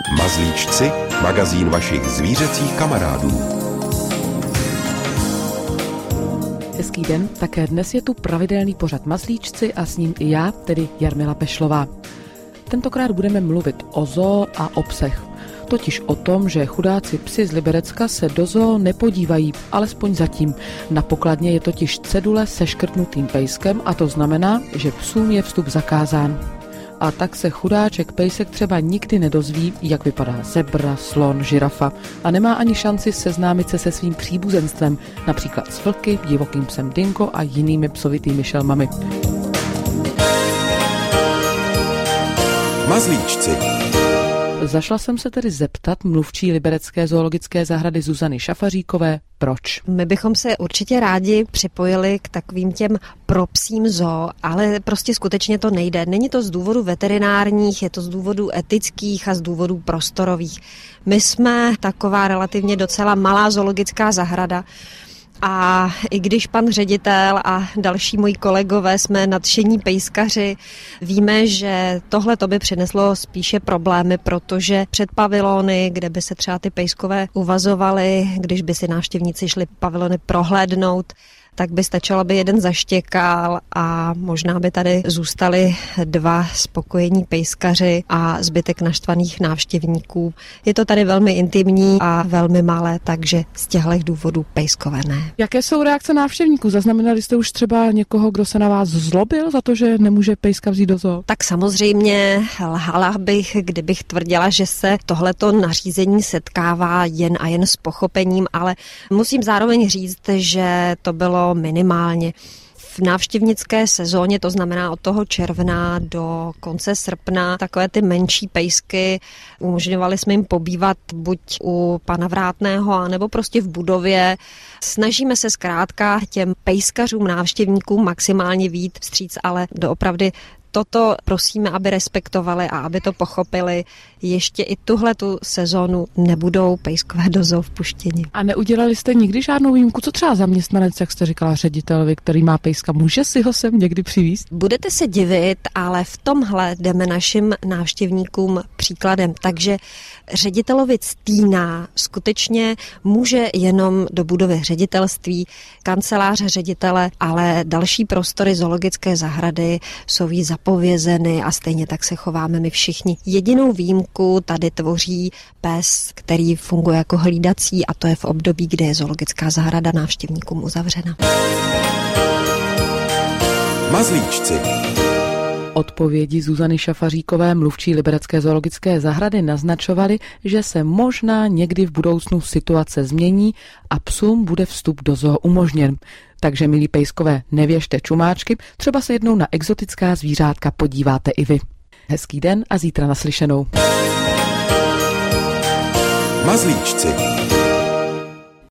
Mazlíčci, magazín vašich zvířecích kamarádů. Hezký den, také dnes je tu pravidelný pořad Mazlíčci a s ním i já, tedy Jarmila Pešlová. Tentokrát budeme mluvit o zoo a o psech. Totiž o tom, že chudáci psi z Liberecka se do zoo nepodívají, alespoň zatím. Na pokladně je totiž cedule se škrtnutým pejskem a to znamená, že psům je vstup zakázán. A tak se chudáček pejsek třeba nikdy nedozví, jak vypadá zebra, slon, žirafa a nemá ani šanci seznámit se se svým příbuzenstvem, například s vlky, divokým psem Dingo a jinými psovitými šelmami. Mazlíčci. Zašla jsem se tedy zeptat mluvčí Liberecké zoologické zahrady Zuzany Šafaříkové, proč. My bychom se určitě rádi připojili k takovým těm propsím zoo, ale prostě skutečně to nejde. Není to z důvodu veterinárních, je to z důvodů etických a z důvodů prostorových. My jsme taková relativně docela malá zoologická zahrada, a i když pan ředitel a další moji kolegové jsme nadšení pejskaři, víme, že tohle to by přineslo spíše problémy, protože před pavilony, kde by se třeba ty pejskové uvazovaly, když by si návštěvníci šli pavilony prohlédnout, tak by stačilo, aby jeden zaštěkal a možná by tady zůstali dva spokojení pejskaři a zbytek naštvaných návštěvníků. Je to tady velmi intimní a velmi malé, takže z těchto důvodů pejskové ne. Jaké jsou reakce návštěvníků? Zaznamenali jste už třeba někoho, kdo se na vás zlobil za to, že nemůže pejska vzít do zoo? Tak samozřejmě lhala bych, kdybych tvrdila, že se tohleto nařízení setkává jen a jen s pochopením, ale musím zároveň říct, že to bylo minimálně. V návštěvnické sezóně, to znamená od toho června do konce srpna, takové ty menší pejsky umožňovali jsme jim pobývat buď u pana Vrátného, anebo prostě v budově. Snažíme se zkrátka těm pejskařům, návštěvníkům maximálně vyjít vstříc, ale doopravdy toto prosíme, aby respektovali a aby to pochopili. Ještě i tuhletu sezónu nebudou pejskové do zoo vpuštěni. A neudělali jste nikdy žádnou výjimku? Co třeba zaměstnanec, jak jste říkala, ředitel, který má pejska, může si ho sem někdy přivízt? Budete se divit, ale v tomhle jdeme našim návštěvníkům příkladem. Takže ředitelovi Ctýna skutečně může jenom do budovy ředitelství, kanceláře ředitele, ale další prostory zoologické zahrady jsou jí zapovězeny a stejně tak se chováme my všichni. Jedinou výjimku tady tvoří pes, který funguje jako hlídací a to je v období, kdy je zoologická zahrada návštěvníkům uzavřena. Mazlíčci. Odpovědi Zuzany Šafaříkové, mluvčí Liberecké zoologické zahrady, naznačovaly, že se možná někdy v budoucnu situace změní a psům bude vstup do zoo umožněn. Takže, milí pejskové, nevěžte čumáčky, třeba se jednou na exotická zvířátka podíváte i vy. Hezký den a zítra naslyšenou. Mazlíčci.